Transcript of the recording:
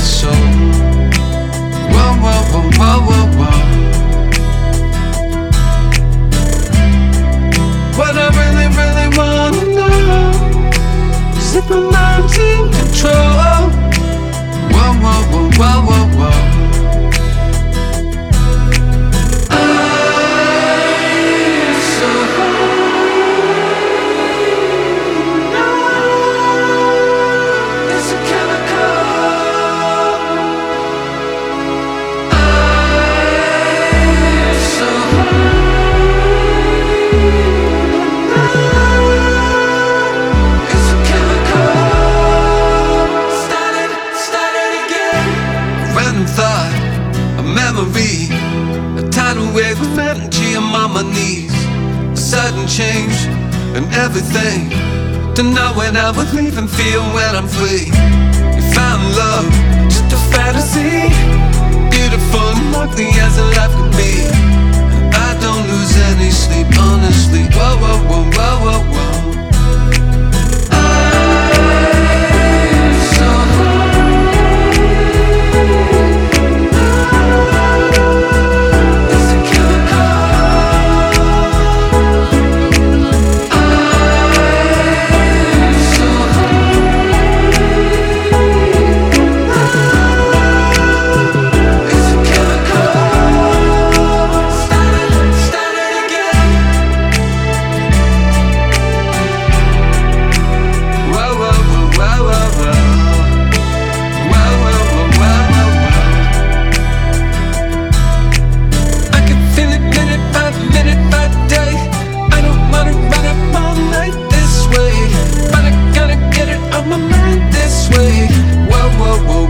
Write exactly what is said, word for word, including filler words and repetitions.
soul. Whoa, whoa, whoa, whoa, whoa, whoa. What I really, really wanna know is if my mind's in control. Whoa, whoa, whoa, whoa, whoa, whoa. Thought, a memory, a tidal wave of energy. I'm on my knees, a sudden change in everything. To know when I would leave and feel when I'm free. You found love, just a fantasy, beautiful and ugly as a life could be. And I don't lose any sleep, honestly. Whoa, whoa, whoa, whoa, whoa, whoa. Whoa, whoa, whoa.